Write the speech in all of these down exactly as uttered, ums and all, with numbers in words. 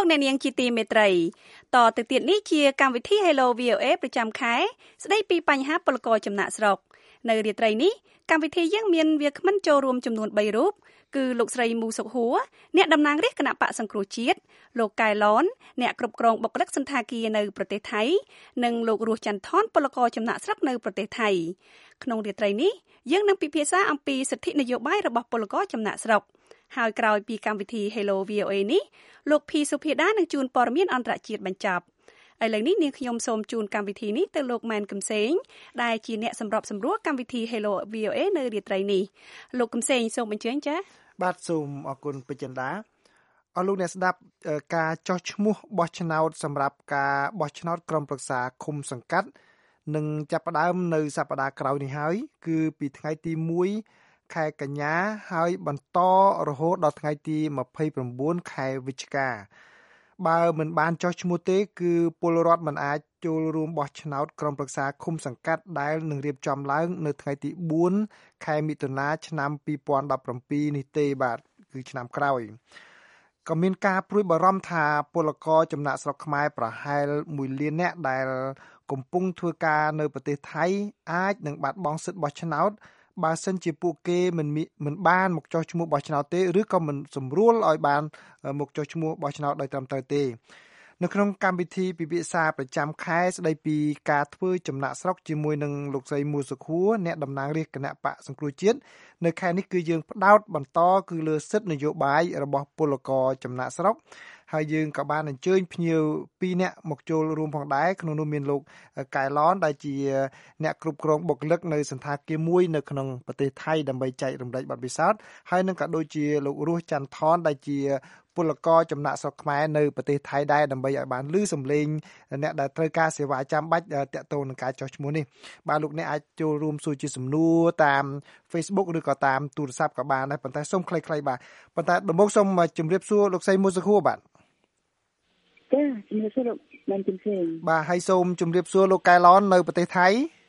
អ្នកនាងជាទីមេត្រីតទៅទៀតនេះជាកម្មវិធី Hello វី អូ เอ ប្រចាំខែស្ដីពីបញ្ហាពលករចំណាក់ស្រុកនៅរាត្រីនេះកម្មវិធីយើងមានវាគ្មិនចូលរួមចំនួនបីរូបគឺលោកស្រីមូសុខហួរអ្នកតំណាងរាស្ត្រគណៈបកសង្គ្រោះជាតិលោកកែឡនអ្នកគ្រប់គ្រងបុគ្គលិកសន្តាគារនៅប្រទេសថៃនិងលោករស់ចន្ទថនពលករចំណាក់ស្រុកនៅប្រទេសថៃក្នុងរាត្រីនេះយើងនឹងពិភាក្សាអំពីសិទ្ធិនយោបាយរបស់ពលករចំណាក់ស្រុកហើយក្រោយពីកម្មវិធី Hello វី អូ เอ នេះលោកភីសុភាដានឹងជួនព័ត៌មានអន្តរជាតិបញ្ចប់ឥឡូវនេះនាងខ្ញុំសូមជូនកម្មវិធីនេះទៅលោកម៉ែនកឹមសេងដែលជាអ្នកសម្របសម្រួលកម្មវិធី Hello វី អូ เอ នៅរាត្រីនេះលោកកឹមសេងសូមអញ្ជើញចា៎បាទសូមអរគុណពេជ្រចិន្តាអរលោកអ្នកស្ដាប់ការចោះឈ្មោះបោះឆ្នោតសម្រាប់ការបោះឆ្នោតក្រុមប្រឹក្សាឃុំសង្កាត់នឹងចាប់ផ្ដើមនៅសប្តាហ៍ក្រោយនេះហើយគឺពីថ្ងៃទីមួយខែកញ្ញាហើយបន្តរហូតដល់ថ្ងៃទីម្ភៃប្រាំខែវិច្ឆិកាបើមិនបានចុះឈ្មោះទេគឺពលរដ្ឋមិនអាចចូលរួមបោះឆ្នោតក្រុមប្រឹក្សាឃុំសង្កាត់ដែលនឹងរៀបចំឡើងនៅថ្ងៃទីបួនខែមិថុនាឆ្នាំពីរពាន់ដប់ប្រាំពីរនេះទេបាទគឺឆ្នាំក្រោយក៏មានការព្រួយបារម្ភថាពលករចំណាក់ស្រុកខ្មែរប្រហែលមួយលាននាក់ដែលកំពុងធ្វើការនៅប្រទេសថៃអាចនឹងបាត់បង់សិទ្ធិបោះឆ្នោតបើសិនជាពួកគេមិនមិនបានមកចុះឈ្មោះបោះឆ្នោតទេឬក៏មិនសម្រួលឲ្យបានមកចុះឈ្មោះបោះឆ្នោតដោយត្រឹមត្រូវទេនៅក្នុងកម្មវិធីពិភាក្សាប្រចាំខែស្ដីពីការធ្វើចំណាក់ស្រុកជាមួយនឹងលោកស្រីមូសុខួរអ្នកតំណាងរាស្ត្រគណៈបកសង្គ្រោះជាតិនៅខែនេះគឺយើងផ្ដោតបន្តគឺលើសិទ្ធិនយោបាយរបស់ពលករចំណាក់ស្រុកហើយយើងក៏បានអញ្ជើញភ្ញៀវពីរនាក់មកចូលរួមផងដែរក្នុងនោះមានលោកកែឡនដែលជាអ្នកគ្រប់គ្រងបុគ្គលិកនៅសន្តាគារមួយនៅក្នុងប្រទេសថៃដើម្បីចែករំលែកបទពិសោធន៍ហើយនឹងក៏ដូចជាលោករស់ច័ន្ទថនដែលជាពលករចំណាក់ស្រុកខ្មែរនៅប្រទេសថៃដែរដើម្បីឲ្យបានឮសំឡេងអ្នកដែលត្រូវការសេវាចាំបាច់ទាក់ទងនឹងការចុះឈ្មោះនេះបាទលោកអ្នកអាចចូលរួមសួរជាសំណួរតាម Facebook ឬក៏តាមទូរស័ព្ទក៏បានដែរប៉ុន្តែសូមខ្លីៗបាទប៉ុន្តែដំបូងសូមជម្រាបសួរលោកស្រីមូសុខួរបាទចាជំរាបសួរលោកម៉ែនជំរាបបាទហើយសូមជម្រាបសួរលោកកែឡននៅប្រទេសថៃ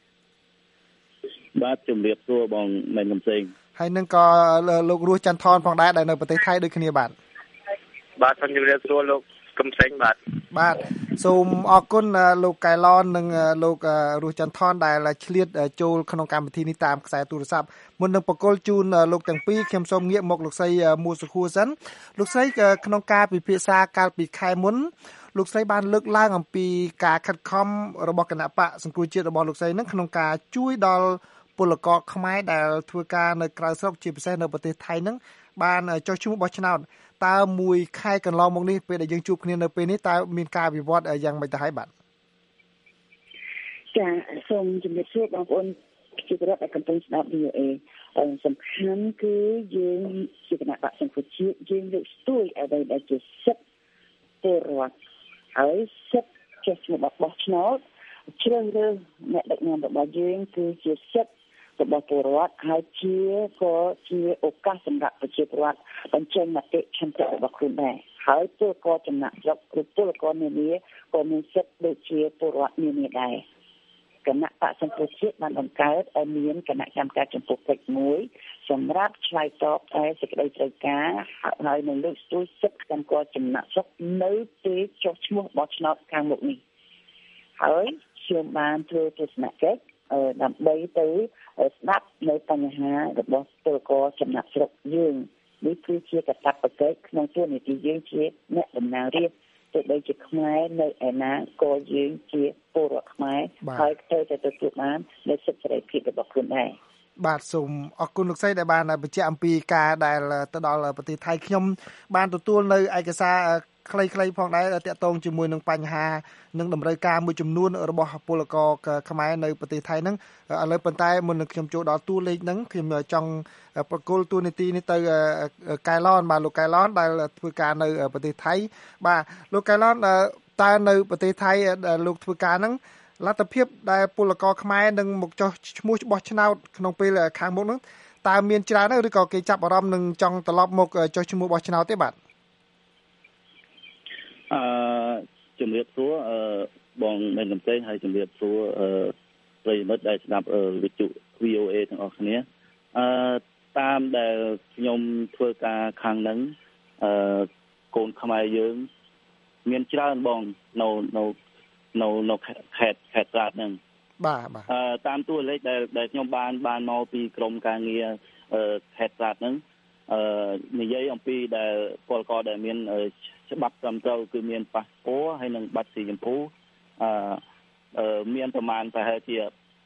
បាទជម្រាបសួរបងម៉ែនកំសេងហើយនឹងក៏លោករស់ច័ន្ទថនផងដែរដែលនៅប្រទេសថៃដូចគ្នាបាទបាទសូមជម្រាបសួរលោកកំសេងបាទបាទសូមអរគុណលោកកែឡននិងលោករស់ច័ន្ទថនដែលឆ្លៀតចូលក្នុងកម្មវិធីនេះតាមខ្សែទូរស័ព្ទមុននឹងបកគលជូនលោកទាំងពីរខ្ញុំសូមងាកមកលោកស្រីមូសុខួរសិនលោកស្រីក្នុងការពិភាក្សាកាលពីខែមុនលោកស្រីបានលើកឡើងអំពីការខិតខំរបស់គណៈបកសង្គ្រោះជាតិរបស់លោកស្រីនឹងក្នុងការជួយដល់ពលករខ្មែរដែលធ្វើការនៅក្រៅស្រុកជាពិសេសនៅប្រទេសថៃនឹងបានចុះឈ្មោះបោះឆ្នោតតើមួយខែកន្លងមកនេះពេលដែលយើងជួបគ្នានៅពេលនេះតើមានការវិវត្តយ៉ាងម៉េចទៅហើយបាទចាសូមជម្រាបសួរបងប្អូនជាប្រិយដែលកំពុងស្ដាប់ វី អូ เอ សំខាន់គឺយើងជាគណៈបកសង្គ្រោះជាតិយើងលើកស្ទួយអ្វីដែលជាសិទ្ធិពលរដ្ឋហើយសិទ្ធិចេះឈ្មោះបោះឆ្នោតជ្រើសរើសអ្នកដឹកនាំរបស់យើងគឺជាសិទ្ធិរបស់ពលរដ្ឋហើយជាក៏ជាឱកាសសម្រាប់ប្រជាពលរដ្ឋបញ្ចេញមតិឆន្ទៈរបស់ខ្លួនដែរហើយពលករចំណាក់ស្រុកឬពលករនានាក៏មានសិទ្ធិដូចជាពលរដ្ឋនានាដែរគណៈបកសង្គ្រោះជាតិបានបង្កើតឲ្យមានគណៈកម្មការចំពោះកិច្ចមួយសម្រាប់ឆ្លើយតបដល់សេចក្តីត្រូវការហើយនឹងលើកស្ទួយសិទ្ធិកម្មករចំណាក់ស្រុកនៅពេលចុះឈ្មោះបោះឆ្នោតខាងមុខនេះហើយខ្ញុំបានធ្វើទស្សនកិច្ចដើម្បីទៅស្ដាប់នៅបញ្ហារបស់ពលករចំណាក់ស្រុកយើងនេះគឺជាកាតព្វកិច្ចក្នុងទូនីតិយើងជាអ្នកតំណាងរាស្ត្រទោះបីជាខ្មែរនៅឯណាក៏យើងជាពលរដ្ឋខ្មែរហើយត្រូវតែទទួលបាននូវសិទ្ធិសេរីភាពរបស់ខ្លួនដែរបាទសូមអរគុណលោកស្រីដែលបានបញ្ជាក់អំពីការដែលទៅដល់ប្រទេសថៃខ្ញុំបានទទួលនៅឯកសារខ្លីៗផងដែរតាក់ទងជាមួយនឹងបញ្ហានិងតម្រូវការមួយចំនួនរបស់ពលករខ្មែរនៅប្រទេសថៃហ្នឹងឥឡូវប៉ុន្តែមុននឹងខ្ញុំចូលដល់តួលេខហ្នឹងខ្ញុំចង់ប្រកល់តួនាទីនេះទៅកែឡនបាទលោកកែឡនដែលធ្វើការនៅប្រទេសថៃបាទលោកកែឡនតើនៅប្រទេសថៃដែលលោកធ្វើការហ្នឹងលទ្ធភាពដែលពលករខ្មែរនឹងមកចុះឈ្មោះបោះឆ្នោតក្នុងពេលខាងមុខហ្នឹងតើមានច្រើនឬក៏គេចាប់អារម្មណ៍នឹងចង់ត្រឡប់មកចុះឈ្មោះបោះឆ្នោតទេបាទអឺជំរាបសួរអឺបងមែនកំសេងហើយជំរាបសួរអឺប្រិយមិត្តដែលស្ដាប់វិទ្យុ វី អូ เอ ទាំងអស់គ្នាអឺតាមដែលខ្ញុំធ្វើការខាងហ្នឹងអឺកូនខ្មែរយើងច្រើនបងនៅនៅនៅនៅខេត្តខេត្តត្រាតហ្នឹងបាទបាទអឺតាមតួលេខដែលដែលខ្ញុំបានបានមកពីក្រមការងារអឺខេត្តត្រាតហ្នឹងអឺនិយាយអំពីដែលពលករដែលមានច្បាប់ត្រឹមត្រូវគឺមានប៉ាសពតហើយនិងប័ណ្ណស៊ីចម្ពូអឺអឺមានប្រមាណប្រហែលជា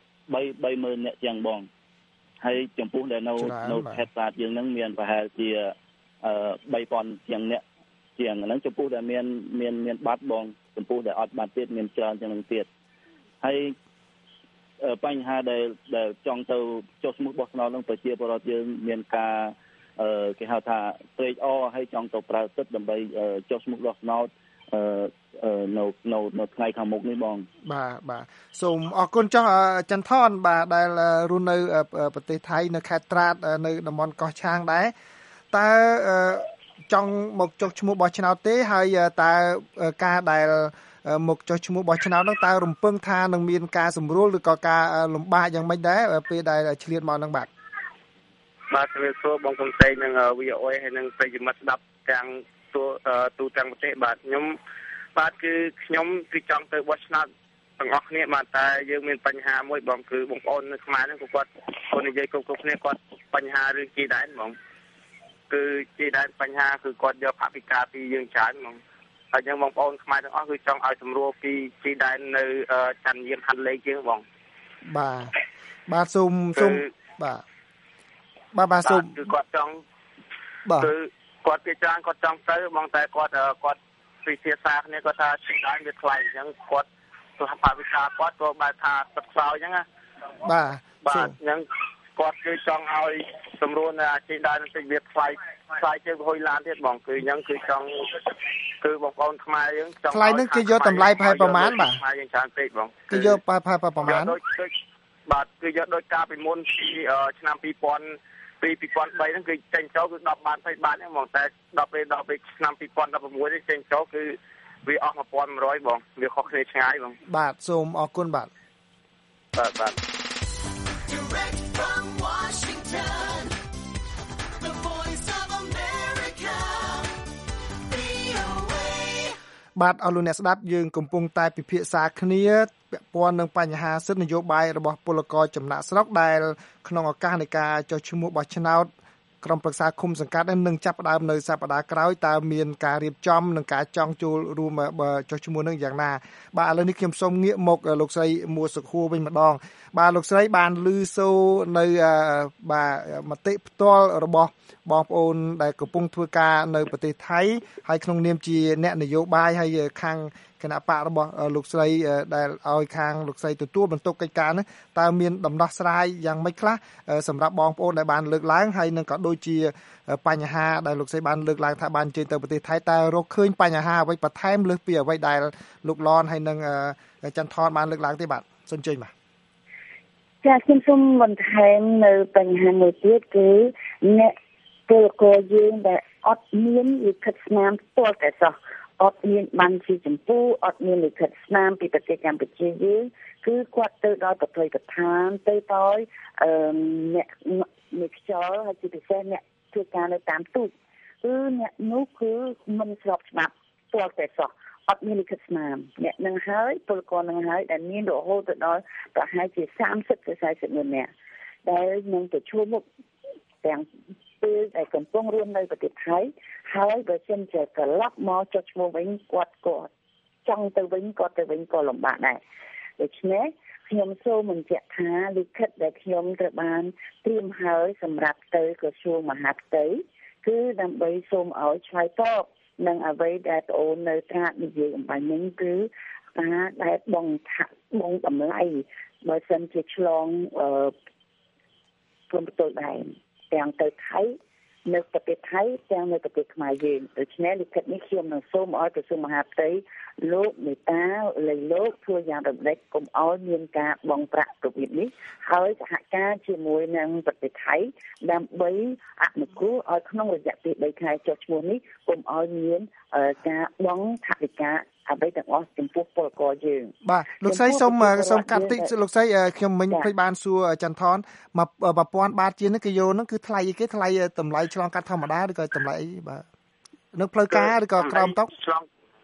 3 30000នាក់ជាងបងហើយចំពោះដែលនៅនៅខេត្តត្រាតយើងហ្នឹងមានប្រហែលជាអឺ3000ជាងនាក់ជាងហ្នឹងចំពោះដែលមានមានមានបាត់បងចំពោះដែលអត់បាត់ទៀតមានច្រើនជាងនឹងទៀតហើយបញ្ហាដែលដែលចង់ទៅចុះឈ្មោះបោះឆ្នោតនឹងប្រជាពលរដ្ឋយើងមានការអឺគេហៅថាត្រេកអរហើយចង់ទៅប្រើសិទ្ធិដើម្បីចុះឈ្មោះបោះឆ្នោតអឺនៅនៅនៅថ្ងៃខាងមុខនេះបងបាទបាទសូមអរគុណចុះចន្ទថនបាទដែលរស់នៅប្រទេសថៃនៅខេត្តត្រាតនៅតំបន់កោះឆាងដែរតើចង់មកចុះឈ្មោះបោះឆ្នោតទេហើយតើការដែលមកចុះឈ្មោះបោះឆ្នោតនោះតើរំពឹងថានឹងមានការសម្រួលឬក៏ការលំបាកយ៉ាងម៉េចដែរពេលដែលឆ្លៀតមកនឹងបាទបាទជំរាបសួរបងកំសែងនិង វី អូ អេ ហើយនិងប្រិយមិត្តស្ដាប់ទាំងទូទូទាំងប្រទេសបាទខ្ញុំបាទគឺខ្ញុំគឺចង់ទៅបោះឆ្នោតទាំងអស់គ្នាបាទតែយើងមានបញ្ហាមួយបងគឺបងប្អូននៅខ្មែរហ្នឹងគាត់គាត់និយាយគ្រប់គ្រប់គ្នាគាត់បញ្ហារឿងជីដែនបងគឺជីដែនបញ្ហាគឺគាត់យកអភិការពីយើងច្រើនហ្មងហើយយើងបងប្អូនខ្មែរទាំងអស់គឺចង់ឲ្យសម្រួលពីជីដែននៅច័ន្ទយានហាន់លេខយើងបងបាទបាទសូមសូមបាទបាទបាទសូមគឺគាត់ចង់គឺគាត់គេច្រើនគាត់ចង់ទៅបងតែគាត់គាត់ពិភាក្សាគ្នាគាត់ថាជីដែនវាថ្លៃអញ្ចឹងគាត់សុខភាពវិការគាត់ក៏បែរថាទឹកខ្សោយអញ្ចឹងណាបាទបាទអញ្ចឹងគាត់គឺចង់ឲ្យសម្រួលនៅជីដែនបន្តិចវាថ្លៃថ្លៃជាងហុយឡានទៀតបងគឺអញ្ចឹងគឺចង់គឺបងប្អូនខ្មែរយើងចង់ថ្លៃនឹងគេយកតម្លៃប្រហែលប្រមាណបាទខ្មែរយើងច្រើនពេកបងគេយកប្រហែលប្រមាណដូចបាទគឺយកដោយការពីមុនពីឆ្នាំ2000ពី2003ហ្នឹងគឺចេញចូលគឺ10បាន20បានហ្នឹងហ្មងតែដល់ពេលដល់ពេលឆ្នាំ2016នេះចេញចូលគឺវាអស់1100បងវាខុសគ្នាឆ្ងាយបងបាទសូមអរគុណបាទបាទបាទ Direct from Washington The Voice of America វី អូ เอបាទអរលោកអ្នកស្ដាប់យើងកំពុងតែពិភាក្សាគ្នាពាក់ព័ន្ធនឹងបញ្ហាសិទ្ធិនយោបាយរបស់ពលករចំណាក់ស្រុកដែលក្នុងឱកាសនៃការចុះឈ្មោះបោះឆ្នោតក្រុមប្រឹក្សាឃុំសង្កាត់នឹងចាប់ផ្ដើមនៅសប្តាហ៍ក្រោយតើមានការរៀបចំនិងការចង់ចូលរួមចុះឈ្មោះនឹងយ៉ាងណាបាទឥឡូវនេះខ្ញុំសូមងាកមកលោកស្រីមួសុខួរវិញម្ដងបាទលោកស្រីបានឮសូរនៅបាទមតិផ្ទាល់របស់បងប្អូនដែលកំពុងធ្វើការនៅប្រទេសថៃហើយក្នុងនាមជាអ្នកនយោបាយហើយខាងគណៈបករបស់លោកស្រីដែលឲ្យខាងលោកស្រីទទួលបន្ទុកកិច្ចការនេះតើមានដំណោះស្រាយយ៉ាងម៉េចខ្លះសម្រាប់បងប្អូនដែលបានលើកឡើងហើយនឹងក៏ដូចជាបញ្ហាដែលលោកស្រីបានលើកឡើងថាបានជើញទៅប្រទេសថៃតើរកឃើញបញ្ហាអ្វីបន្ថែមលើសពីអ្វីដែលលោកលនហើយនឹងចន្ទថនបានលើកឡើងទេបាទសូមជើញបាទចាខ្ញុំសូមបន្ថែមនៅបញ្ហាមួយទៀតគឺអ្នកពលករយើងដែលអត់មានលិខិតស្នាមផ្ទាល់តែសោះអត់មានបានជាចម្ពូអត់មានលិខិតស្នាមពីប្រទេសកម្ពុជាយើងគឺគាត់ទៅដល់ប្រទេសប្រធានទៅដល់អឺអ្នកអ្នកខ្យល់ហើយជាពិសេសអ្នកធ្វើការនៅតាមទូតគឺអ្នកនោះគឺមិនស្របច្បាប់ផ្ទាល់តែសោះអត់មានលិខិតស្នាមអ្នកនឹងហើយពលករនឹងហើយដែលមានរហូតទៅដល់ប្រហែលជា30ទៅ40ម៉ឺននាក់ដែលនឹងទៅជួបមុខទាំងពេលដែលកំពុងរស់នៅប្រទេសថៃហើយបើសិនជាត្រឡប់មកចុះឈ្មោះវិញគាត់ក៏ចង់ទៅវិញគាត់ទៅវិញក៏លំបាកដែរដូច្នេះខ្ញុំសូមបញ្ជាក់ថាលិខិតដែលខ្ញុំត្រូវបានត្រៀមហើយសម្រាប់ទៅក្រសួងមហាផ្ទៃគឺដើម្បីសូមឲ្យឆ្លើយតបនឹងអ្វីដែលប្អូននៅត្រាតនិយាយអំបញ្ញនេះគឺការដែលបងថាបងតម្លៃបើសិនជាឆ្លងអឺព្រំប្រទល់ដែនទាំងទៅថៃនៅប្រទេសថៃទាំងនៅប្រទេសខ្មែរយើងដូច្នេះលិខិតនេះខ្ញុំនឹងសូមឲ្យក្រសួងមហាផ្ទៃលោកមេតាលៃលោកធ្វើយ៉ាងរំលេចកុំឲ្យមានការបង់ប្រាក់ប្រវិតនេះហើយសហការជាមួយនឹងប្រទេសថៃដើម្បីអនុគ្រោះឲ្យក្នុងរយៈពេល3ខែចុះឈ្មោះនេះកុំឲ្យមានការបង់ថវិកាអ្វីទាំងអស់ចំពោះពលករយើងបាទលោកស្រីសូមសូមកាត់តិចលោកស្រីខ្ញុំមិញភ្លេចបានសួរចន្ទថនមកប្រព័ន្ធបាតជានេះគេយកហ្នឹងគឺថ្លៃអីគេថ្លៃតម្លៃឆ្លងកាត់ធម្មតាឬក៏តម្លៃអីបាទនៅផ្លូវការឬក៏ក្រោមតុកឆ្លង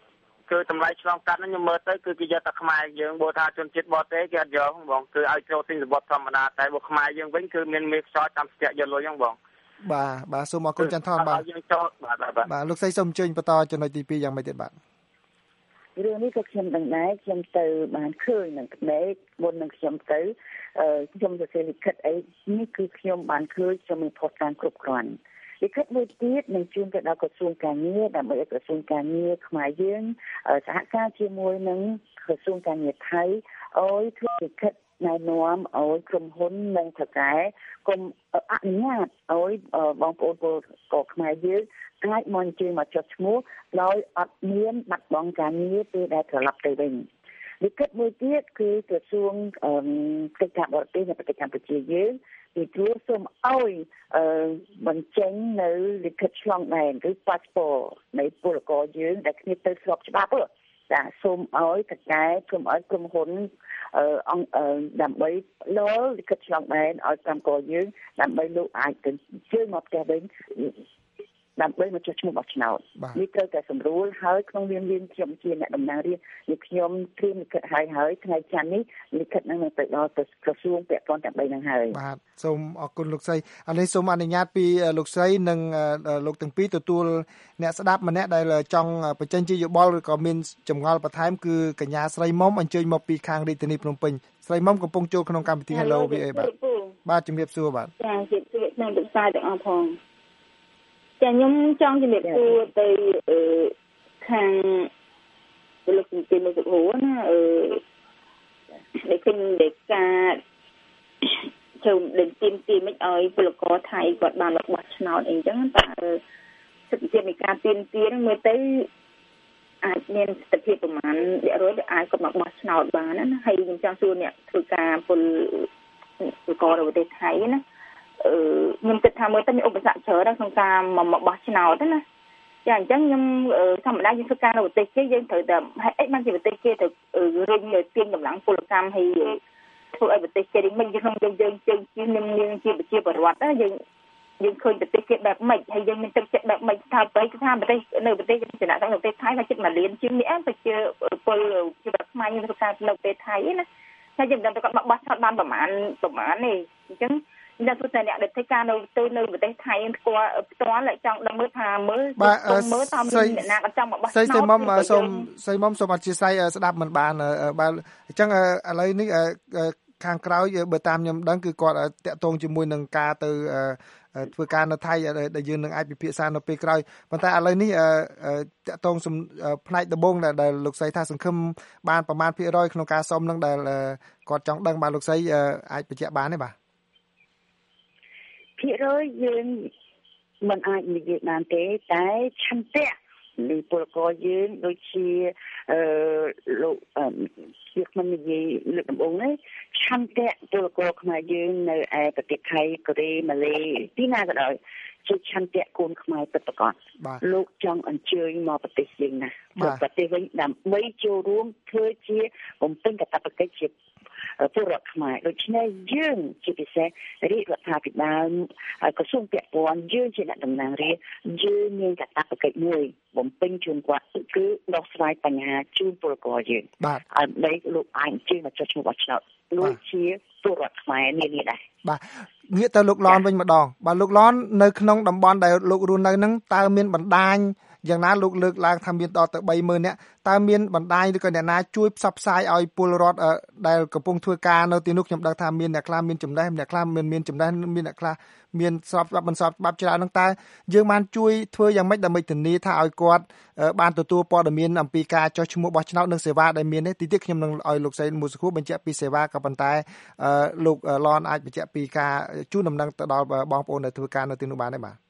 គឺតម្លៃឆ្លងកាត់ហ្នឹងខ្ញុំមើលទៅគឺគេយកតែខ្មែរយើងបើថាជនជាតិបរទេសគេអត់យកបងគឺឲ្យចូលទិញសម្បត្តិធម្មតាតែបើខ្មែរយើងវិញគឺមានមេខ្យល់តាមស្ទាក់យកលុយហ្នឹងបងបាទបាទសូមអរគុណចន្ទថនបាទយើងចូលបាទបាទបាទលោកស្រីសូមអញ្ជើញបន្តចំណុចទីពីរយ៉ាងម៉េចទៀតបាទរឿងនេះក៏ខ្ញុំដឹងដែរខ្ញុំទៅបានឃើញនឹងក្មេកមុននឹងខ្ញុំទៅខ្ញុំសរសេរលិខិតអីនេះគឺខ្ញុំបានឃើញខ្ញុំមានផុសតាមគ្រប់គ្រាន់លិខិតមួយទៀតនឹងជូនទៅដល់ក្រសួងការងារដើម្បីឲ្យក្រសួងការងារខ្មែរយើងសហការជាមួយនឹងក្រសួងការងារថៃឲ្យធ្វើលិខិតណែនាំឲ្យក្រុមហ៊ុននិងថៅកែគុំអនុញ្ញាតឲ្យបងប្អូនពលករខ្មែរយើងអាចមកអញ្ជើញមកចុះឈ្មោះដោយអត់មានបាត់បង់ការងារពេលដែលត្រឡប់ទៅវិញលិខិតមួយទៀតគឺក្រសួងកិច្ចការបរទេសនៃប្រទេសកម្ពុជាយើងពីព្រោះសូមឲ្យបញ្ចេញនៅលិខិតឆ្លងដែនឬ passport នៃពលករយើងដែលគ្នាទៅស្របច្បាប់ចាសូមឲ្យតកែសូមឲ្យក្រុមហ៊ុនអង្គដើម្បីលលលិខិតឆ្លងដែនឲ្យកម្មករយើងដើម្បីលោកអាចទៅជើញមកផ្ទះវិញដើម្បីមកចុះឈ្មោះបោះឆ្នោតនេះត្រូវតែសម្រួលហើយក្នុងនាមយើងខ្ញុំជាអ្នកតំណាងរាស្ត្រនេះខ្ញុំត្រៀមលិខិតឲ្យហើយថ្ងៃច័ន្ទនេះលិខិតនឹងទៅដល់ក្រសួងពាក់ព័ន្ធទាំងបីនឹងហើយបាទសូមអរគុណលោកស្រីឥឡូវសូមអនុញ្ញាតពីលោកស្រីនិងលោកទាំងពីរទទួលអ្នកស្ដាប់ម្នាក់ដែលចង់បញ្ចេញជាយោបល់ឬក៏មានចម្ងល់បន្ថែមគឺកញ្ញាស្រីមុំអញ្ជើញមកពីខាងរាជធានីភ្នំពេញស្រីមុំកំពុងចូលក្នុងកម្មវិធី Hello វី អេ បាទបាទជំរាបសួរបាទចាជំរាបសួរខ្ញុំពិសាទាំងអស់ផងចាខ្ញុំចង់ជំរាបសួរទៅខាងលោកជំទាវមកសុខួរណាអឺដែលឃើញដែលការចូលដែលទៀមទីមិនឲ្យពលករថៃគាត់បានបោះឆ្នោតអីចឹងតែសិទ្ធិភាពនៃការទៀមទីហ្នឹងមើលទៅអាចមានសិទ្ធិភាពប្រមាណអ្នករយដែលអាចគាត់មកបោះឆ្នោតបានណាហើយខ្ញុំចង់សួរអ្នកធ្វើការពលពលករនៅប្រទេសថៃណាអឺខ្ញុំគិតថាមើលទៅមានឧបសគ្គច្រើនណាស់ក្នុងការមកបោះឆ្នោតណាចាអញ្ចឹងខ្ញុំធម្មតាយើងធ្វើការនៅប្រទេសគេយើងត្រូវតែហេតុអីបានជាប្រទេសគេទៅរុញឲ្យទាញកម្លាំងពលកម្មហើយធ្វើឲ្យប្រទេសគេវិញយើងក្នុងយើងយើងជើងជិះនឹងនាងជាប្រជាពលរដ្ឋណាយើងយើងឃើញប្រទេសគេបែបម៉េចហើយយើងមានទឹកចិត្តបែបម៉េចថាប្រទេសថាប្រទេសនៅប្រទេសចំណាក់ក្នុងប្រទេសថៃថាចិត្តមួយលានជាងនេះអត់ប្រជាពលជាប្រខ្មែរយើងធ្វើការនៅប្រទេសថៃណាហើយយើងមិនដឹងគាត់មកបោះឆ្នោតបានប្រហែលប្រហែលនេះអញ្ចឹងអ្នកទស្សនៈដែលធ្វើការនៅទៅនៅប្រទេសថៃស្គាល់ផ្ទាល់ចង់ដឹងមើលថាមើលមើលតាមមានអ្នកណាក៏ចង់មកបោះឆ្នោតស្រីមុំសូមស្រីមុំសូមអធិស្ឋានស្ដាប់មិនបានបើអញ្ចឹងឥឡូវនេះខាងក្រោយបើតាមខ្ញុំដឹងគឺគាត់តាក់ទងជាមួយនឹងការទៅធ្វើការនៅថៃដែលយើងនឹងអាចពិភាក្សានៅពេលក្រោយប៉ុន្តែឥឡូវនេះតាក់ទងផ្នែកដំបូងដែលលោកស្រីថាសង្ឃឹមបានប្រមាណភាគរយក្នុងការសុំនឹងដែលគាត់ចង់ដឹងបាទលោកស្រីអាចបញ្ជាក់បានទេបាទភាគរយយើងមិនអាចនិយាយបានទេតែឆន្ទៈនៃពលករយើងដូចជាអឺលោកជាខ្ញុំនិយាយលើកដំបូងនេះឆន្ទៈពលករខ្មែរយើងនៅឯប្រទេសថៃកូរ៉េម៉ាឡេទីណាក៏ដោយជាឆន្ទៈកូនខ្មែរពិតប្រាកដលោកចង់អញ្ជើញមកប្រទេសយើងណាមកប្រទេសវិញដើម្បីចូលរួមធ្វើជាបំពេញកាតព្វកិច្ចជាពលរដ្ឋខ្មែរដូច្នេះយើងជាពិសេសរាជរដ្ឋាភិបាលក្រសួងពាក់ព័ន្ធយើងជាអ្នកតំណាងរាស្ត្រយើងមានកាតព្វកិច្ចមួយបំពេញជូនគាត់គឺដោះស្រាយបញ្ហាជូនពលករយើងហើយបីលោកអាចអញ្ជើញមកចុះឈ្មោះបោះឆ្នោតដូចជាពលរដ្ឋខ្មែរនានាដែរបាទងាកទៅលោកឡនវិញម្ដងបាទលោកឡននៅក្នុងតំបន់ដែលលោករស់នៅហ្នឹងតើមានបណ្ដាញយ៉ាងណាលោកលើកឡើងថាមានដល់ទៅបីម៉ឺននាក់តើមានបណ្ដាញឬក៏អ្នកណាជួយផ្សព្វផ្សាយឲ្យពលរដ្ឋដែលកំពុងធ្វើការនៅទីនោះខ្ញុំដឹងថាមានអ្នកខ្លះមានចំណេះអ្នកខ្លះមានមានចំណេះមានអ្នកខ្លះមានស្របច្បាប់មិនស្របច្បាប់ច្រើនហ្នឹងតើយើងបានជួយធ្វើយ៉ាងម៉េចដើម្បីធានាថាឲ្យគាត់បានទទួលព័ត៌មានអំពីការចុះឈ្មោះបោះឆ្នោតនិងសេវាដែលមាននេះទីទៀតខ្ញុំនឹងឲ្យលោកស្រីមូសុខួរបញ្ជាក់ពីសេវាក៏ប៉ុន្តែលោកឡនអាចបញ្ជាក់ពីការជូនដំណឹងទៅដល់បងប្អូនដែលធ្វើការនៅទីនោះបានទេបាទ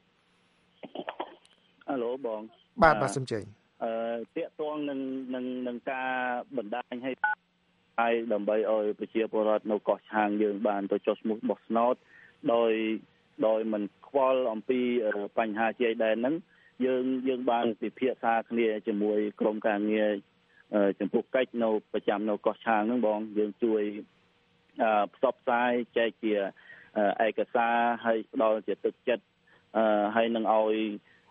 ហៅឡូបងបាទបាទសូមជើញអឺតាកតងនឹងនឹងនឹងការបណ្ដាញឲ្យហើយដើម្បីឲ្យប្រជាពលរដ្ឋនៅកោះឆាងយើងបានទៅចុះឈ្មោះបោះឆ្នោតដោយដោយមិនខ្វល់អំពីបញ្ហាជាយដែនហ្នឹងយើងយើងបានពិភាក្សាគ្នាជាមួយក្រុមការងារចំពោះកិច្ចនៅប្រចាំនៅកោះឆាងហ្នឹងបងយើងជួយអឺផ្សព្វផ្សាយចែកជាឯកសារហើយផ្ដល់ជាទឹកចិត្តអឺហើយនឹងឲ្យ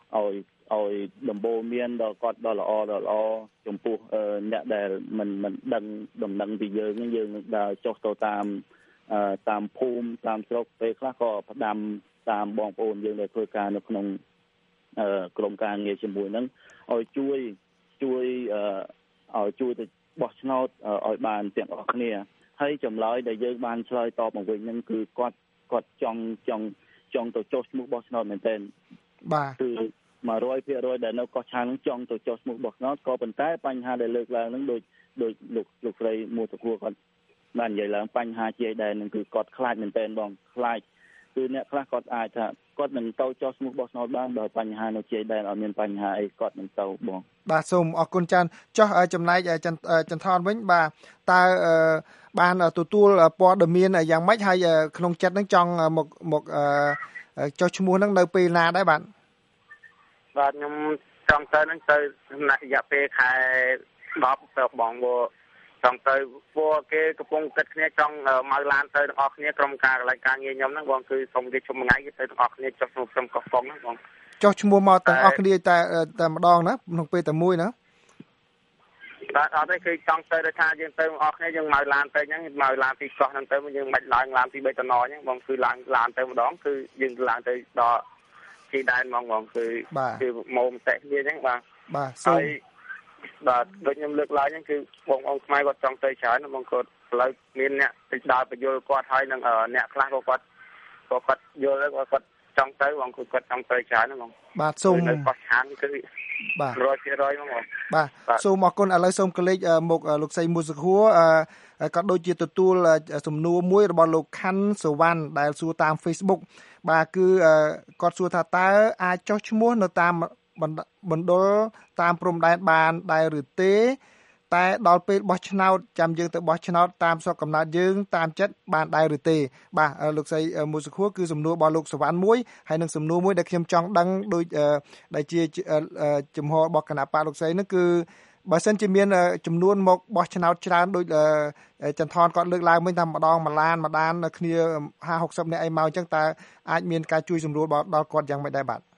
ឲ្យឲ្យដំបូន្មានដល់គាត់ដល់ល្អដល់ល្អចំពោះអ្នកដែលមិនមិនដឹងដំណឹងពីយើងហ្នឹងយើងនឹងដើរចុះទៅតាមតាមភូមិតាមស្រុកពេលខ្លះក៏ផ្ដាំតាមបងប្អូនយើងដែលធ្វើការនៅក្នុងក្រុមការងារជាមួយហ្នឹងឲ្យជួយជួយឲ្យជួយទៅបោះឆ្នោតឲ្យបានទាំងអស់គ្នាហើយចម្លើយដែលយើងបានឆ្លើយតបមកវិញហ្នឹងគឺគាត់គាត់ចង់ចង់ចង់ទៅចុះឈ្មោះបោះឆ្នោតមែនទែនបាទគឺ one hundred percent ដែលនៅកោះឆាងហ្នឹងចង់ទៅចុះឈ្មោះបោះឆ្នោតក៏ប៉ុន្តែបញ្ហាដែលលើកឡើងហ្នឹងដូចដូចលោកលោកស្រីមួសុខួរគាត់បាននិយាយឡើងបញ្ហាជាដែរហ្នឹងគឺគាត់ខ្លាចមែនទែនបងខ្លាចគឺអ្នកខ្លះគាត់អាចថាគាត់នឹងទៅចុះឈ្មោះបោះឆ្នោតបានដោយបញ្ហានៅជាដែរអត់មានបញ្ហាអីគាត់នឹងទៅបងបាទសូមអរគុណច្រើនចុះចំណែកចន្ទថនវិញបាទតើបានទទួលព័ត៌មានយ៉ាងម៉េចហើយក្នុងចិត្តនឹងចង់មកមកចុះឈ្មោះនឹងនៅពេលណាដែរបាទបាទខ្ញុំចង់ទៅនឹងទៅរយៈពេលខែដប់ទៅបងមកចង់ទៅពួកគេកំពុងគិតគ្នាចង់មកឡានទៅទាំងអស់គ្នាក្រុមការកន្លែងការងារខ្ញុំហ្នឹងបងគឺសូមគេជុំថ្ងៃទៅទាំងអស់គ្នាចុះឈ្មោះក្រុមកោះកុងហ្នឹងបងចុះឈ្មោះមកទាំងអស់គ្នាតែតែម្ដងណាក្នុងពេលតែមួយណាបាទអត់ទេគឺចង់ទៅថាយើងទៅទាំងអស់គ្នាយើងមកឡានទៅអញ្ចឹងមកឡានពីកោះហ្នឹងទៅយើងមិនឡើងឡានពីបេតណអញ្ចឹងបងគឺឡើងឡានទៅម្ដងគឺយើងឡើងទៅដល់ទីដែនហ្មងបងគឺគឺមកតែគ្នាអញ្ចឹងបាទបាទសូមបាទដូចខ្ញុំលើកឡើងហ្នឹងគឺបងប្អូនខ្មែរគាត់ចង់ទៅច្រើនបងគាត់ឥឡូវមានអ្នកទៅដល់បញ្យល់គាត់ហើយនឹងអ្នកខ្លះក៏គាត់ក៏គាត់យល់ហើយគាត់ចង់ទៅបងគាត់ចង់ទៅច្រើនហ្នឹងបងបាទសូមនៅកោះឆាងគឺបាទ one hundred percent ហ្មងបាទសូមអរគុណឥឡូវសូមកលេចមកលោកស្រីមួសុខួរក៏ដូចជាទទួលសំណួរមួយរបស់លោកខាន់សុវណ្ណដែលសួរតាម Facebook បាទគឺគាត់សួរថាតើអាចចុះឈ្មោះនៅតាមបណ្ដុលតាមព្រំដែនបានដែរឬទេតែដល់ពេលបោះឆ្នោតចាំយើងទៅបោះឆ្នោតតាមស្រុកកំណើតយើងតាមចិត្តបានដែរឬទេបាទលោកស្រីមួសុខួរគឺសំណួររបស់លោកសវណ្ណមួយហើយនឹងសំណួរមួយដែលខ្ញុំចង់ដឹងដូចដែលជាជំហររបស់គណៈបកលោកស្រីនោះគឺបើសិនជាមានចំនួនមកបោះឆ្នោតច្រើនដូចចន្ទថនគាត់លើកឡើងវិញថាម្ដងម្លានម្ដានគ្នាห้าหกสิบនាក់អីមកអញ្ចឹងតើអាចមានការជួយសម្រួលដល់គាត់យ៉ាងម៉េចដែរបាទ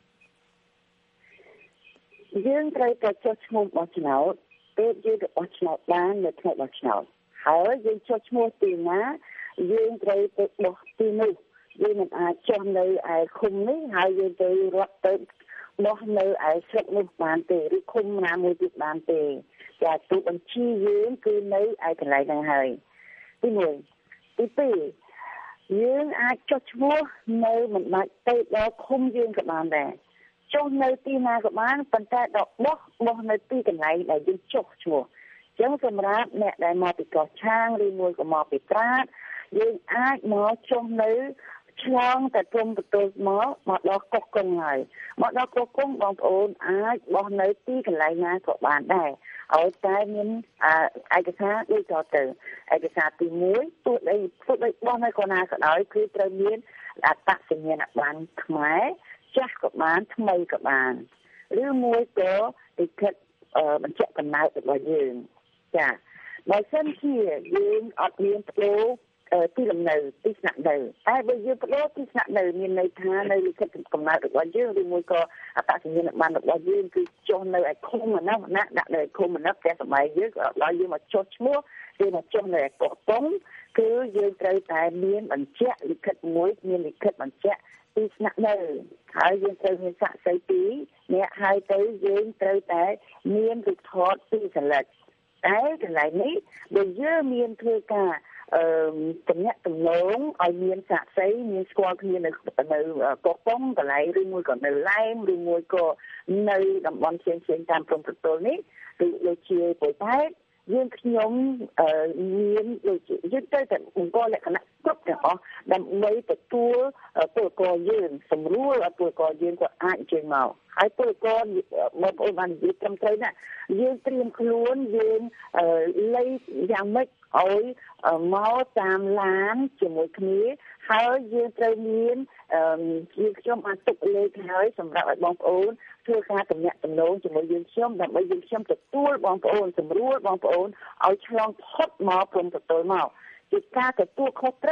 យើងត្រូវតែចុះឈ្មោះបោះឆ្នោតពេលយើងទៅបោះឆ្នោតបាននៅថ្ងៃបោះឆ្នោតហើយយើងចុះឈ្មោះទីណាយើងត្រូវទៅបោះទីនោះយើងមិនអាចចុះនៅឯឃុំនេះហើយយើងទៅរត់ទៅបោះនៅឯស្រុកនោះបានទេឬឃុំណាមួយទៀតបានទេចាទូបញ្ជីយើងគឺនៅឯកន្លែងហ្នឹងហើយទីមួយទីពីរយើងអាចចុះឈ្មោះនៅមិនបាច់ទៅដល់ឃុំយើងក៏បានដែរចុះនៅទីណាក៏បានប៉ុន្តែដល់បោះបោះនៅទីកន្លែងដែលយើងចុះឈ្មោះអញ្ចឹងសម្រាប់អ្នកដែលមកពីកោះឆាងឬមួយក៏មកពីត្រាតយើងអាចមកចុះនៅឆ្លងតែព្រំប្រទល់មកមកដល់កោះកុងហើយមកដល់កោះកុងបងប្អូនអាចបោះនៅទីកន្លែងណាក៏បានដែរឲ្យតែមានឯកសារដូចតទៅឯកសារទីមួយទោះបីទោះបីបោះនៅកន្លែងណាក៏ដោយគឺត្រូវមានអត្តសញ្ញាណប័ណ្ណខ្មែរចាស់ក៏បានថ្មីក៏បានឬមួយក៏លិខិតបញ្ជាក់កំណើតរបស់យើងចាបើសិនជាយើងអត់មានប្ដូរទីលំនៅទីស្នាក់នៅតែបើយើងប្ដូរទីស្នាក់នៅមានន័យថានៅលិខិតកំណើតរបស់យើងឬមួយក៏អត្តសញ្ញាណប័ណ្ណរបស់យើងគឺចុះនៅឯឃុំណាណាដាក់នៅឯឃុំណាផ្ទះសម័យយើងក៏ដល់យើងមកចុះឈ្មោះគឺមកចុះនៅឯកោះកុងគឺយើងត្រូវតែមានបញ្ជាក់លិខិតមួយមានលិខិតបញ្ជាក់ទីស្នាក់នៅហើយយើងត្រូវមានសាក្សីពីរអ្នកហើយទៅយើងត្រូវតែមានរូបថតពីរសន្លឹកតែកន្លែងនេះបើយើងមានធ្វើការអឺតំណាក់តំណងឲ្យមានសាក្សីមានស្គាល់គ្នានៅនៅកោះកុងកន្លែងឬមួយក៏នៅឡែមឬមួយក៏នៅតំបន់ផ្សេងផ្សេងតាមព្រំប្រទល់នេះគឺដូចជាប៉ុន្តែយើងខ្ញុំមានដូចយើងទៅតែអង្គលក្ខណៈគ្រប់ទាំងអស់ដើម្បីទទួលពលករយើងសម្រួលឲ្យពលករយើងគាត់អាចអញ្ជើញមកហើយពលករបងប្អូនបាននិយាយត្រឹមត្រូវណាស់យើងត្រៀមខ្លួនយើងលៃយ៉ាងម៉េចឲ្យមកតាមឡានជាមួយគ្នាហើយយើងត្រូវមានយើងខ្ញុំបានទុកលេខហើយសម្រាប់ឲ្យបងប្អូនធ្វើការតំណាក់តំណងជាមួយយើងខ្ញុំដើម្បីយើងខ្ញុំទទួលបងប្អូនសម្រួលបងប្អូនឲ្យឆ្លងផុតមកព្រមទទួលមកជាការទទួលខុសត្រូវ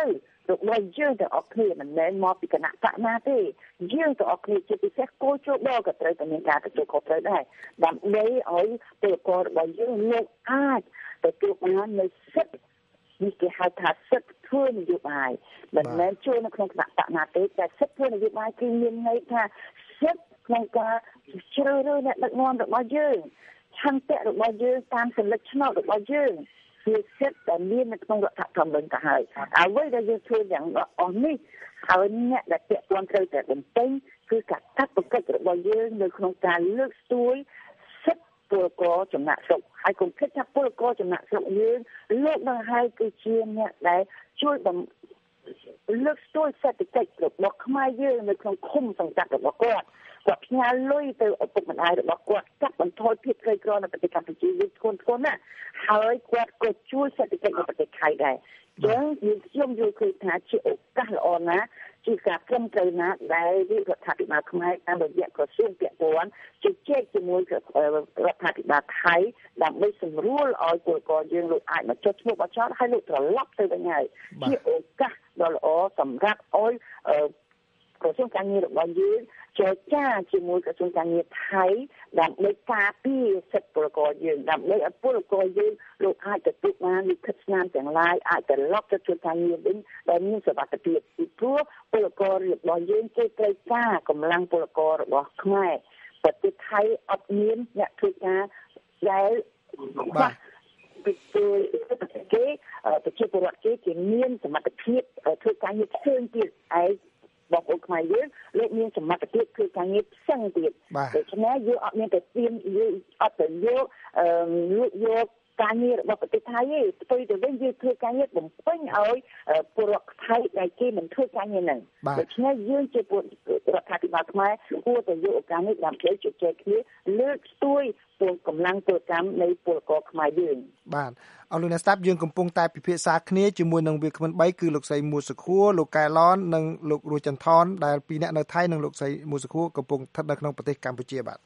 របស់យើងទាំងអស់គ្នាមិនមែនមកពីគណៈបកណាទេយើងទាំងអស់គ្នាជាពិសេសគោលជបក៏ត្រូវតែមានការទទួលខុសត្រូវដែរដើម្បីឲ្យពលកររបស់យើងលោកអាចទទួលបាននូវសិទ្ធិនេះគេហៅថាសិទ្ធិធ្វើនយោបាយមិនមែនចូលនៅក្នុងគណៈបកណាទេតែសិទ្ធិធ្វើនយោបាយគឺមានន័យថាសិទ្ធិក្នុងការជ្រើសរើសអ្នកដឹកនាំរបស់យើងឆន្ទៈរបស់យើងតាមសន្លឹកឆ្នោតរបស់យើងជាសិទ្ធិដែលមាននៅក្នុងរដ្ឋធម្មនុញ្ញទៅហើយអ្វីដែលយើងធ្វើយ៉ាងអស់នេះហើយអ្នកដែលពាក់ព័ន្ធត្រូវតែបំពេញគឺការកាត់បន្ថយរបស់យើងនៅក្នុងការលើកស្ទួយសិទ្ធិពលករចំណាក់ស្រុកហើយកុំគិតថាពលករចំណាក់ស្រុកយើងលោកនឹងហើយគឺជាអ្នកដែលជួយបំលើកស្ទួយសេដ្ឋកិច្ចរបស់ខ្មែរយើងនៅក្នុងឃុំសង្កាត់របស់គាត់គាត់ផ្ញើលុយទៅឪពុកម្ដាយរបស់គាត់កាត់បន្ថយភាពក្រីក្រនៅប្រទេសកម្ពុជាយើងធ្ងន់ធ្ងរណាស់ហើយគាត់ក៏ជួយសេដ្ឋកិច្ចនៅប្រទេសថៃដែរចឹងយើងខ្ញុំយល់ឃើញថាជាឱកាសល្អណាស់ជាការព្រមព្រៀងណាស់ដែលរដ្ឋាភិបាលខ្មែរតាមរយៈក្រសួងពាក់ព័ន្ធជជែកជាមួយរដ្ឋាភិបាលថៃដើម្បីសម្រួលឲ្យពលករយើងលោកអាចមកចុះឈ្មោះបោះឆ្នោតហើយលោកត្រឡប់ទៅវិញហើយជាឱកាសដ៏ល្អសម្រាប់ឲ្យក្រសួងការងាររបស់យើងចរចាជាមួយក្រសួងការងារថៃដើម្បីការពារសិទ្ធិពលករយើងដើម្បីឲ្យពលករយើងលោកអាចទទួលបានលិខិតស្នាមទាំងឡាយអាចត្រឡប់ទៅធ្វើការងារវិញដែលមានសុវត្ថិភាពពីព្រោះពលកររបស់យើងគេត្រូវការកម្លាំងពលកររបស់ខ្មែរប្រទេសថៃអត់មានអ្នកធ្វើការដែលបាទពីព្រោះគេប្រជាពលរដ្ឋគេគេមានសមត្ថភាពធ្វើការងារផ្សេងទៀតឯបងប្អូនខ្មែរយើងលោកមានសមត្ថភាពធ្វើការងារផ្សេងទៀតដូច្នេះយើងអត់មានតែទៀមយើងអត់ទៅយកអឺយកការងាររបស់ប្រទេសថៃទេផ្ទុយទៅវិញយើងធ្វើការងារបំពេញឲ្យពលរដ្ឋថៃដែលគេមិនធ្វើការងារហ្នឹងដូច្នេះយើងជាពលរដ្ឋាភិបាលខ្មែរគួរតែយកឱកាសនេះដើម្បីជជែកគ្នាលើកស្ទួយពលកម្លាំងពលកម្មនៃពលករខ្មែរយើងបាទអរលោកអ្នកស្ដាប់យើងកំពុងតែពិភាក្សាគ្នាជាមួយនឹងវាគ្មិនបីគឺលោកស្រីមួសុខួរលោកកែឡននិងលោករស់ចន្ទថនដែលពីរនាក់នៅថៃនិងលោកស្រីមួសុខួរកំពុងស្ថិតនៅក្នុងប្រទេសកម្ពុជាបាទ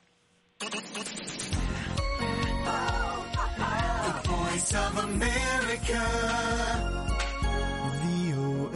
of America វី អូ เอ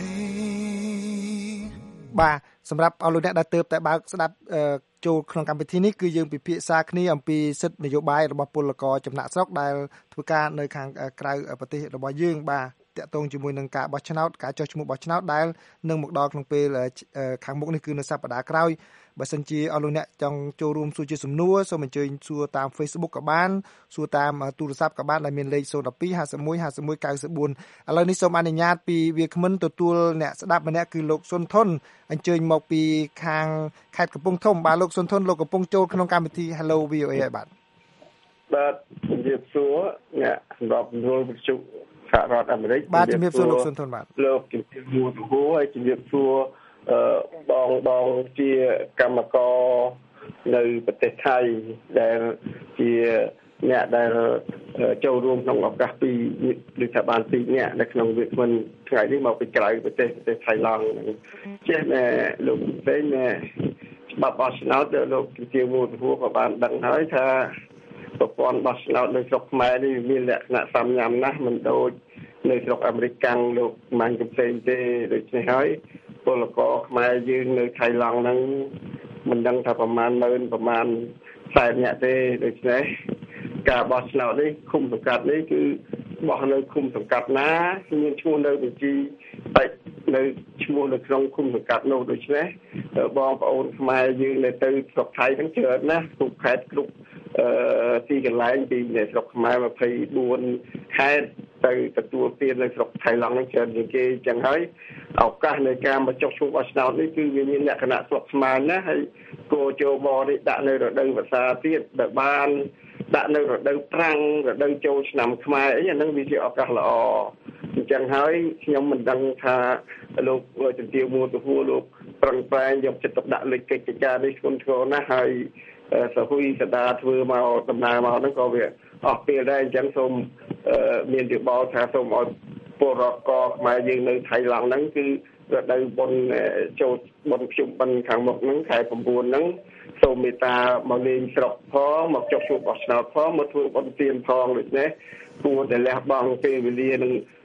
បាទសម្រាប់អស់លោកអ្នកដែលទើបតែបើកស្ដាប់ចូលក្នុងកម្មវិធីនេះគឺយើងពិភាក្សាគ្នាអំពីសិទ្ធិនយោបាយរបស់ពលករចំណាក់ស្រុកដែលធ្វើការនៅខាងក្រៅប្រទេសរបស់យើងបាទតាក់ទងជាមួយនឹងការបោះឆ្នោតការចុះឈ្មោះបោះឆ្នោតដែលនឹងមកដល់ក្នុងពេលខាងមុខនេះគឺនៅសប្តាហ៍ក្រោយបើសិនជាអស់លោកអ្នកចង់ចូលរួមសួរជាសំណួរសូមអញ្ជើញសួរតាម Facebook ក៏បានសួរតាមទូរស័ព្ទក៏បានដែលមានលេខศูนย์ หนึ่ง สอง ห้า ศูนย์ หนึ่ง ห้า ศูนย์ หนึ่ง เก้า สี่ ឥឡូវនេះសូមអនុញ្ញាតពីវាគ្មិនទទួលអ្នកស្ដាប់ម្នាក់គឺលោកសុនថុនអញ្ជើញមកពីខាងខេត្តកំពង់ធំបាទលោកសុនថុនលោកកំពុងចូលក្នុងកម្មវិធី Hello វី អូ เอ ហើយបាទបាទជំរាបសួរអ្នកសម្របសម្រួលវិទ្យុសហរដ្ឋអាមេរិកបាទជំរាបសួរលោកសុនថុនបាទលោកជំរាបសួរទៅហើយជំរាបសួរអឺបងបងជាកម្មករនៅប្រទេសថៃដែលជាអ្នកដែលចូលរួមក្នុងឱកាសពីរឬថាបានពីរនាក់នៅក្នុងវាគ្មិនថ្ងៃនេះមកពីក្រៅប្រទេសប្រទេសថៃឡង់ចេះណែលោកផ្សេងណែច្បាប់បោះឆ្នោតលោកជាមូលធម៌ក៏បានដឹងហើយថាប្រព័ន្ធបោះឆ្នោតនៅស្រុកខ្មែរនេះមានលក្ខណៈសំញាំណាស់មិនដូចនៅស្រុកអាមេរិកកាំងលោកម៉ាញ់កំផ្សេងទេដូច្នេះហើយពលករខ្មែរយើងនៅថៃឡង់ហ្នឹងមិនដឹងថាប្រមាណម៉ឺនប្រមាណខ្សែអ្នកទេដូច្នេះការបោះឆ្នោតនេះឃុំសង្កាត់នេះគឺបោះនៅឃុំសង្កាត់ណាមានឈ្មោះនៅបញ្ជីបែបនៅឈ្មោះនៅក្នុងឃុំសង្កាត់នោះដូច្នេះបងប្អូនខ្មែរយើងនៅទៅស្រុកថៃហ្នឹងច្រើនណាស់គ្រប់ខេត្តគ្រប់អឺទីកន្លែងពីស្រុកខ្មែរยี่สิบสี่ខេត្តទៅទទួលទាននៅស្រុកថៃឡង់ហ្នឹងច្រើនជាងគេអញ្ចឹងហើយឱកាសនៃការមកចុះឈ្មោះបោះឆ្នោតនេះគឺវាមានលក្ខណៈស្មុគស្មាញណាស់ហើយគោជោបនេះដាក់នៅរដូវវស្សាទៀតដែលបានដាក់នៅរដូវប្រាំងរដូវចូលឆ្នាំខ្មែរអីអាហ្នឹងវាជាឱកាសល្អអញ្ចឹងហើយខ្ញុំមិនដឹងថាលោកជំទាវមួលហួរលោកប្រឹងប្រែងយកចិត្តទុកដាក់លើកិច្ចការនេះធ្ងន់ធ្ងរណាស់ហើយសហុយសដាធ្វើមកដំណើរមកហ្នឹងក៏វាអស់ពេលដែរអញ្ចឹងសូមមានយោបល់ថាសូមឲ្យពលរដ្ឋកខ្មែរយើងនៅថៃឡង់ហ្នឹងគឺរដូវបុណ្យចូលបុណ្យភ្ជុំបិណ្ឌខាងមុខហ្នឹងខែ៩ហ្នឹងសូមមេត្តាមកលេងស្រុកផងមកចុះឈ្មោះបោះឆ្នោតផងមកធ្វើបុណ្យទានផងដូចនេះគួរតែលះបង់ពេលវេលានឹង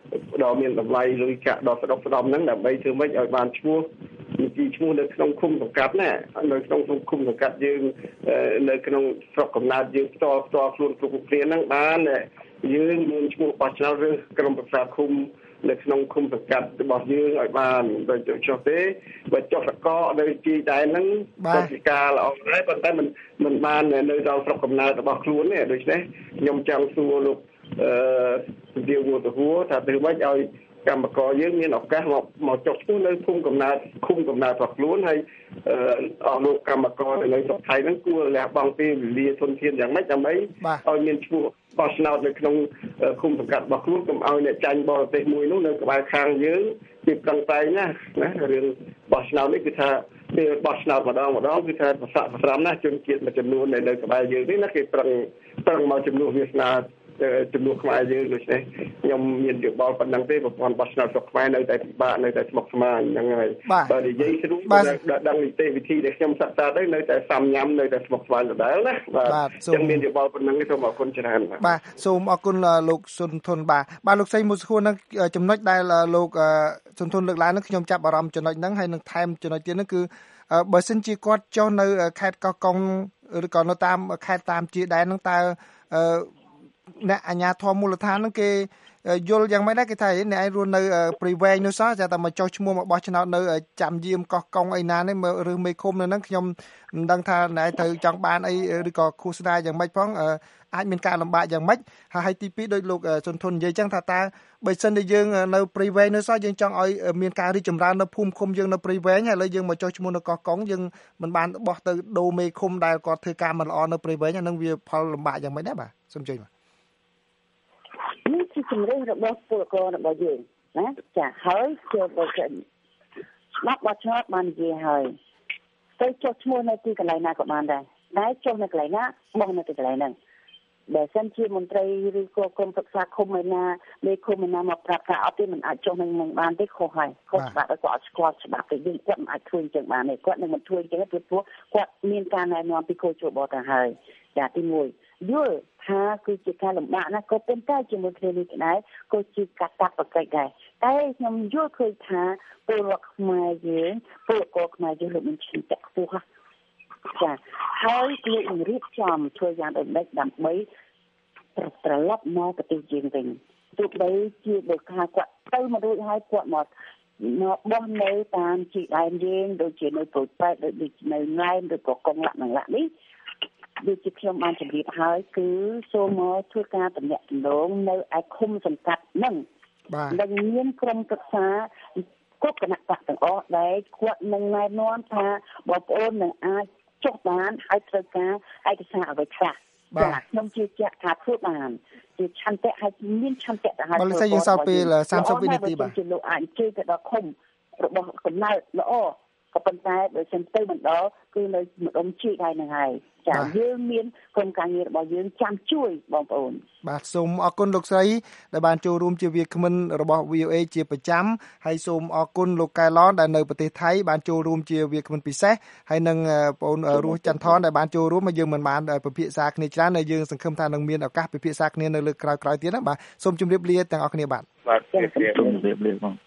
ដល់មានតម្លៃលុយកាក់ដល់ស្ដុកស្ដំហ្នឹងដើម្បីធ្វើម៉េចឲ្យបានឈ្មោះទីឈ្មោះនៅក្នុងឃុំសង្កាត់ណានៅក្នុងឃុំសង្កាត់យើងនៅក្នុងស្រុកកំណើតយើងផ្ទាល់ផ្ទាល់ខ្លួនគ្រប់គ្នាហ្នឹងបានយើងមានឈ្មោះបោះឆ្នោតឬក្រុមប្រឹក្សាឃុំនៅក្នុងឃុំសង្កាត់របស់យើងឲ្យបានបើចុះទេបើចុះសកលនៅទីដែរហ្នឹងក៏ជាការល្អដែរប៉ុន្តែមិនមិនបាននៅដល់ស្រុកកំណើតរបស់ខ្លួនទេដូច្នេះខ្ញុំចង់សួរលោកអឺជាវទៅហួរថាធ្វើម៉េចឲ្យកម្មករយើងមានឱកាសមកមកចុះឈ្មោះនៅភូមិកំណើតឃុំកំណើតរបស់ខ្លួនហើយអស់លោកកម្មករនៅស្រុកថៃហ្នឹងគួរលះបង់ពេលវេលាធនធានយ៉ាងម៉េចដើម្បីឲ្យមានឈ្មោះបោះឆ្នោតនៅក្នុងឃុំសង្កាត់របស់ខ្លួនកុំឲ្យអ្នកចាញ់បរទេសមួយនោះនៅក្បែរខាងយើងពីប្រឹងប្រែងណាណារឿងបោះឆ្នោតនេះគឺថាពេលបោះឆ្នោតម្ដងម្ដងគឺថាប្រសាប្រំណាជនជាតិមួយចំនួននៅនៅក្បែរយើងនេះណាគេប្រឹងប្រឹងមកជំនួសវាសនាចំនួនខ្មែរយើងដូច្នេះខ្ញុំមានយោបល់ប៉ុណ្ណឹងទេប្រព័ន្ធបោះឆ្នោតស្រុកខ្មែរនៅតែពិបាកនៅតែស្មុគស្មាញហ្នឹងហើយបើនិយាយស្រួលដឹងនីតិវិធីដែលខ្ញុំសិក្សាទៅនៅតែសាំញ៉ាំនៅតែស្មុគស្មាញដដែលណាបាទខ្ញុំមានយោបល់ប៉ុណ្ណឹងទេសូមអរគុណច្រើនបាទសូមអរគុណលោកសុនធនបាទបាទលោកស្រីមួយសួរហ្នឹងចំណុចដែលលោកសុនធនលើកឡើងហ្នឹងខ្ញុំចាប់អារម្មណ៍ចំណុចហ្នឹងហើយនឹងថែមចំណុចទៀតហ្នឹងគឺបើសិនជាគាត់ចុះនៅខេត្តកោះកុងឬក៏នៅតាមខេត្តតាមជាដែនហ្នឹងតើអ្នកអាជ្ញាធរមូលដ្ឋានហ្នឹងគេយល់យ៉ាងម៉េចដែរគេថាអ្នកឯងរស់នៅព្រៃវែងនោះសោះតែតែមកចុះឈ្មោះមកបោះឆ្នោតនៅចាំយាមកោះកុងអីណានេះឬមេឃុំនៅហ្នឹងខ្ញុំមិនដឹងថាអ្នកឯងត្រូវចង់បានអីឬក៏ឃោសនាយ៉ាងម៉េចផងអាចមានការលំបាកយ៉ាងម៉េចហើយទីពីរដោយលោកសុនធននិយាយចឹងថាតើបើសិនជាយើងនៅព្រៃវែងនោះសោះយើងចង់ឲ្យមានការរីកចម្រើននៅភូមិឃុំយើងនៅព្រៃវែងហើយឥឡូវយើងមកចុះឈ្មោះនៅកោះកុងយើងមិនបានបោះទៅដូរមេឃុំដែលគាត់ធ្វើការមិនល្អនៅព្រៃវែងហ្នឹងវាផលលំបាកយ៉ាងម៉េចដែរបាទសូមជឿបាទនេះជាជំរឿនរបស់ពលកររបស់យើងណាចាហើយជាបើសិនច្បាប់បោះឆ្នោតបាននិយាយហើយទៅចុះឈ្មោះនៅទីកន្លែងណាក៏បានដែរតែចុះនៅកន្លែងណាបោះនៅទីកន្លែងហ្នឹងបើសិនជាមន្ត្រីឬក៏ក្រុមប្រឹក្សាឃុំឯណាមេឃុំឯណាមកប្រាប់ថាអត់ទេមិនអាចចុះនឹងនឹងបានទេខុសហើយខុសច្បាប់គាត់អត់ស្គាល់ច្បាប់ទេយើងគាត់មិនអាចធ្វើអញ្ចឹងបានទេគាត់នឹងមិនធ្វើអញ្ចឹងទេព្រោះគាត់មានការណែនាំពីគោលចូលបទៅហើយចាទីមួយយល់ថាគឺជាការលំបាកណាក៏ប៉ុន្តែជាមួយគ្នានេះដែរក៏ជាការកាត់ប្រកែកដែរតែខ្ញុំយល់ឃើញថាពលរដ្ឋខ្មែរយើងពលករខ្មែរយើងលោកមានឈ្មោះតាក់ខ្ពស់ចាហើយគឺនឹងរៀបចំធ្វើយ៉ាងដូចម្ដេចដើម្បីត្រឡប់មកប្រទេសយើងវិញទោះបីជាបើថាគាត់ទៅមករួចហើយគាត់មកមកបោះនៅតាមជីដែនយើងដូចជានៅព្រៃប៉ែតដូចនៅណែនឬក៏កុងលាក់នឹងលាក់នេះដូចជាខ្ញុំបានជម្រាបហើយគឺសូមមកធ្វើការតំណាក់តំណងនៅឯឃុំសង្កាត់ហ្នឹងបាទនឹងមានក្រុមប្រឹក្សាគ្រប់គណៈបកទាំងអស់ដែលគាត់នឹងណែនាំថាបងប្អូននឹងអាចចុះបានហើយត្រូវការឯកសារអ្វីខ្លះចាខ្ញុំជឿជាក់ថាធ្វើបានជាឆន្ទៈហើយមានឆន្ទៈទៅហើយបើសិនយើងសល់ពេលសាមសិបវិនាទីបាទជាលោកអាចជួយទៅដល់ឃុំរបស់កំណើតល្អក៏ប៉ុន្តែបើសិនទៅមិនដល់គឺនៅម្ដុំជីដែរនឹងហើយចាយើងមានក្រុមការងាររបស់យើងចាំជួយបងប្អូនបាទសូមអរគុណលោកស្រីដែលបានចូលរួមជាវាគ្មិនរបស់ វី អូ អេ ជាប្រចាំហើយសូមអរគុណលោកកែឡនដែលនៅប្រទេសថៃបានចូលរួមជាវាគ្មិនពិសេសហើយនឹងបងប្អូនរស់ចន្ទថនដែលបានចូលរួមមកយើងមិនបានពិភាក្សាគ្នាច្រើនហើយយើងសង្ឃឹមថានឹងមានឱកាសពិភាក្សាគ្នានៅលើក្រោយៗទៀតណាបាទសូមជម្រាបលាទាំងអស់គ្នាបាទបាទជម្រាបលាបង